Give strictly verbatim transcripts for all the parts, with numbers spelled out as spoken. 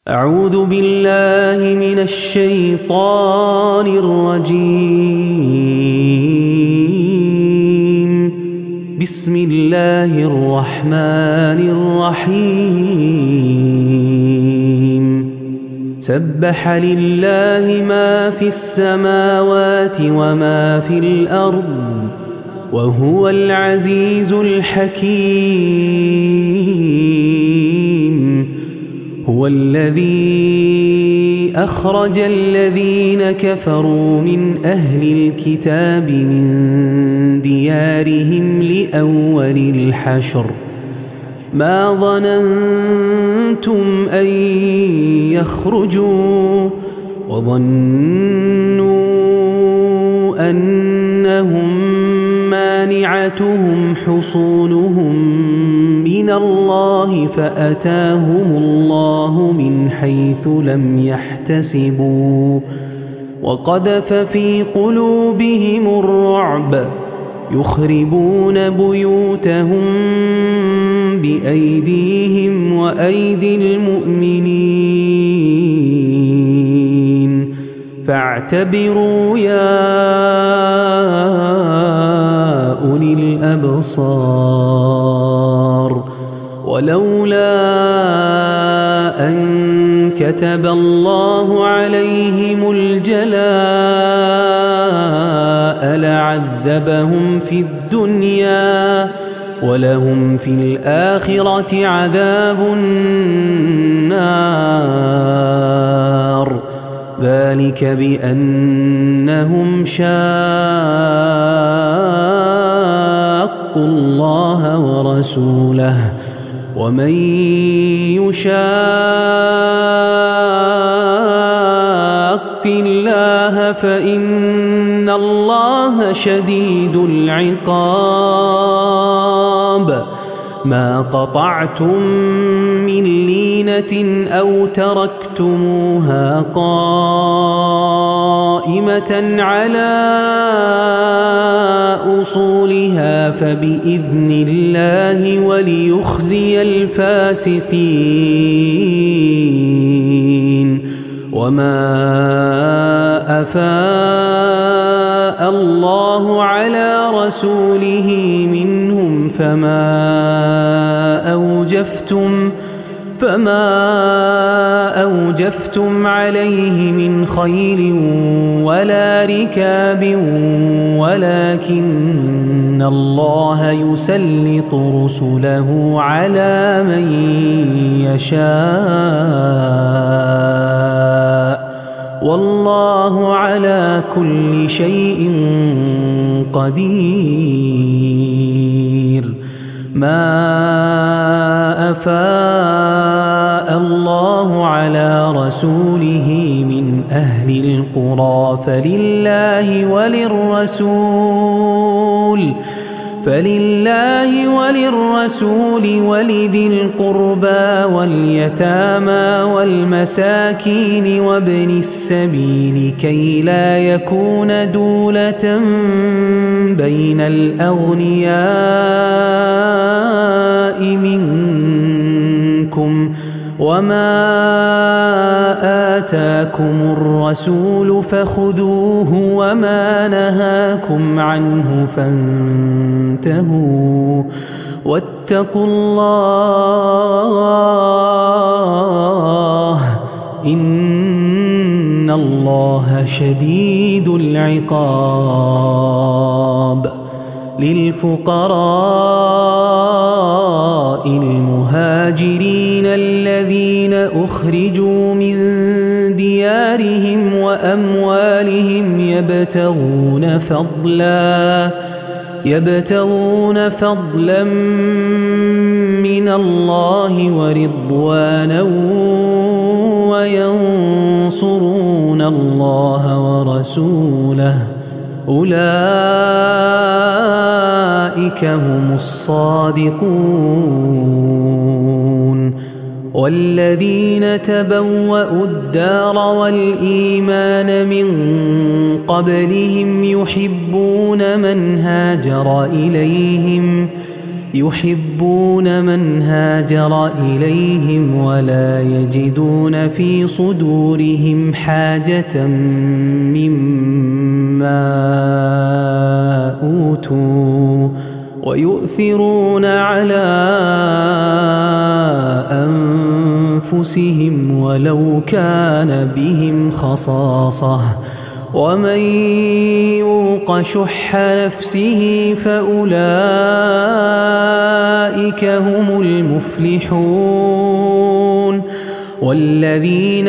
أعوذ بالله من الشيطان الرجيم. بسم الله الرحمن الرحيم. سبح لله ما في السماوات وما في الأرض وهو العزيز الحكيم. هو الذي أخرج الذين كفروا من أهل الكتاب من ديارهم لأول الحشر ما ظننتم أن يخرجوا وظنوا أنهم مانعتهم حصونهم من الله فأتاهم الله من حيث لم يحتسبوا وقذف في قلوبهم الرعب يخربون بيوتهم بأيديهم وأيدي المؤمنين فاعتبروا يا أولي الأبصار. ولولا أن كتب الله عليهم الجلاء لعذبهم في الدنيا ولهم في الآخرة عذاب النار. ذلك بأنهم شاقوا الله ورسوله ومن يشاق الله فإن الله شديد العقاب. ما قطعتم من لينة أو تركتموها قائمة على أصولها فبإذن الله وليخزي الفاسقين. وما أفاء الله على رسوله منهم فما أوجفتم فما أوجفتم عليه من خيل ولا ركاب ولكن الله يسلط رسله على من يشاء والله على كل شيء قدير. ما أفاء الله على رسوله من أهل القرى فلله وللرسول فلله وللرسول ولذي القربى واليتامى والمساكين وابن السبيل كي لا يكون دولة بين الأغنياء منكم. وما آتاكم الرسول فخذوه وما نهاكم عنه فانتهوا واتقوا الله إن الله شديد العقاب. للفقراء المهاجرين الذين أخرجوا من ديارهم وأموالهم يبتغون فضلا يبتغون فضلا من الله ورضوانا وينصرون الله ورسوله أولئك هم الصادقون. والذين تبوأوا الدار والإيمان من قبلهم يحبون من هاجر إليهم يحبون من هاجر إليهم ولا يجدون في صدورهم حاجة مما أوتوا ويؤثرون على أنفسهم ولو كان بهم خصاصة ومن يوق شح نفسه فأولئك هم المفلحون والذين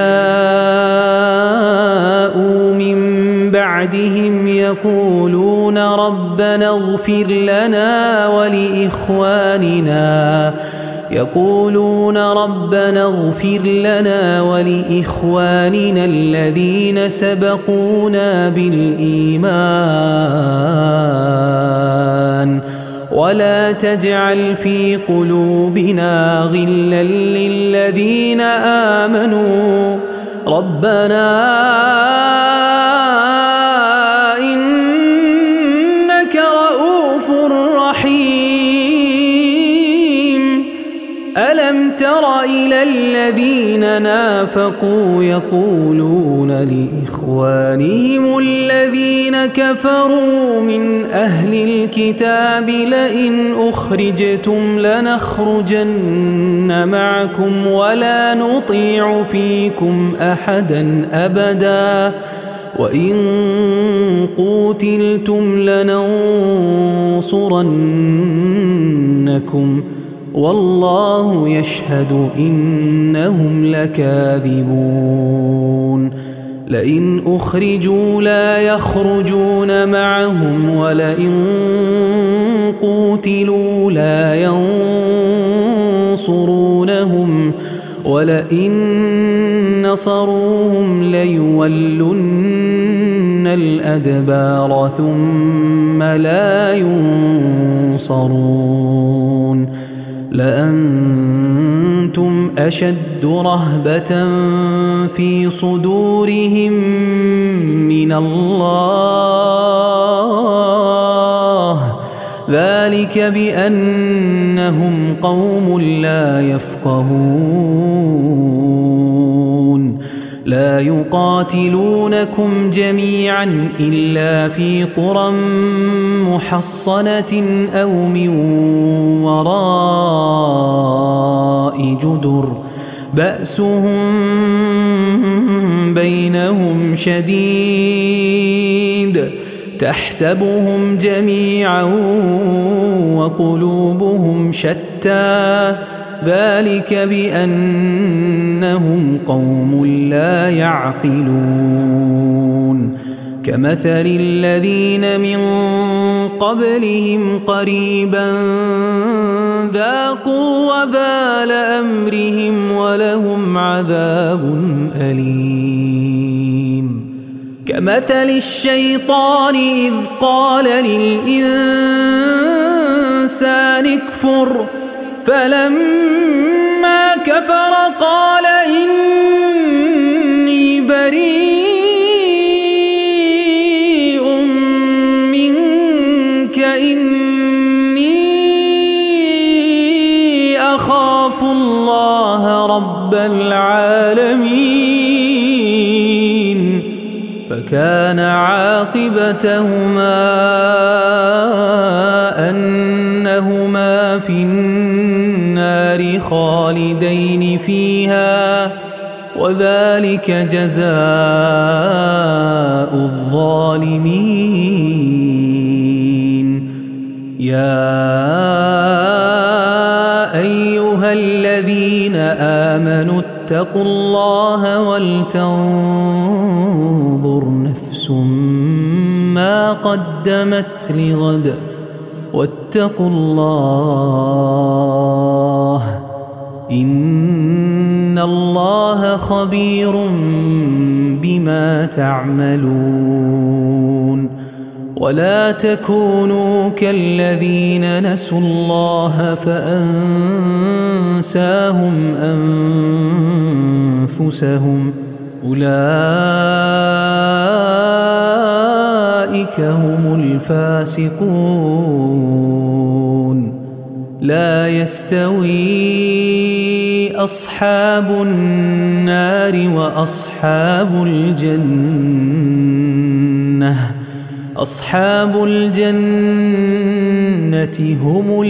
جاءوا من بعدهم يقولون ربنا اغفر لنا ولإخواننا يقولون ربنا اغفر لنا ولإخواننا الذين سبقونا بالإيمان ولا تجعل في قلوبنا غلا للذين آمنوا ربنا إنك رؤوف رحيم ألم تر إلى الذين نافقوا يقولون لإخوانهم الذين كفروا من أهل الكتاب لئن أخرجتم لنخرجن معكم ولا نطيع فيكم أحدا أبدا وإن قوتلتم لننصرنكم والله يشهد إنهم لكاذبون لئن أخرجوا لا يخرجون معهم ولئن قوتلوا لا ينصرونهم ولئن نصروهم ليولن الأدبار ثم لا ينصرون لأنتم أشد رهبة في صدورهم من الله ذلك بأنهم قوم لا يفقهون لا يقاتلونكم جميعا إلا في قرى محصنة أو من وراء جدر بأسهم بينهم شديد تحسبهم جميعا وقلوبهم شتى ذلك بأنهم قوم لا يعقلون كمثل الذين من قبلهم قريبا ذاقوا وبال أمرهم ولهم عذاب أليم كمثل الشيطان إذ قال للإنسان اكفر فلما كفر قال إني بريء منك إني أخاف الله رب العالمين فكان عاقبتهما أنهما في النار خالدين فيها وذلك جزاء الظالمين يا أيها الذين آمنوا اتقوا الله ولتنظر نفس ما قدمت لغد واتقوا الله إن الله خبير بما تعملون ولا تكونوا كالذين نسوا الله فأنساهم أنفسهم أولئك هم الفاسقون لا يستوي أصحاب النار وأصحاب الجنة أصحاب الجنة هم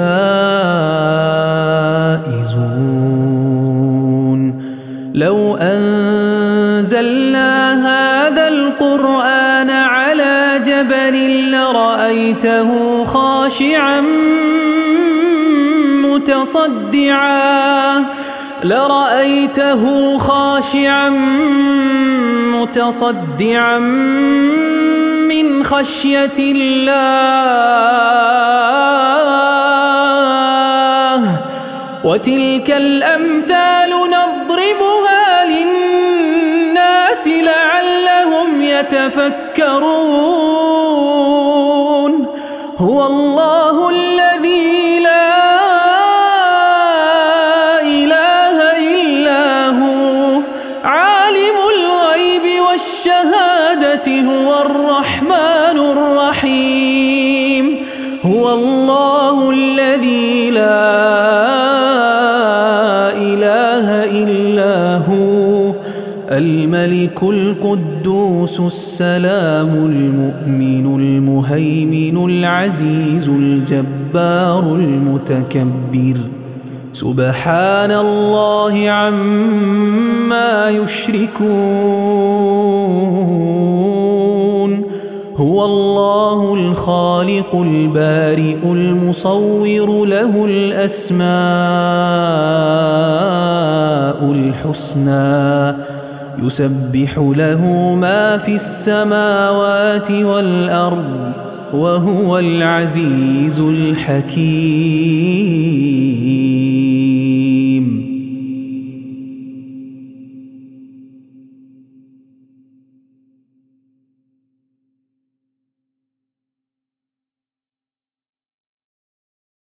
الفائزون لو أنزلنا هذا القرآن على جبل لرأيته خاشعا متصدعا لرأيته خاشعا متصدعا من خشية الله وتلك الأمثال نضربها للناس لعلهم يتفكرون هو الله الذي لا إله إلا هو عالم الغيب والشهادة هو الرحمن الرحيم هو الله الذي لا إله إلا هو الملك القدوس السلام المؤمن المهيمن العزيز الجبار المتكبر سبحان الله عما يشركون هو الله الخالق البارئ المصور له الأسماء الحسنى يسبح له ما في السماوات والأرض وهو العزيز الحكيم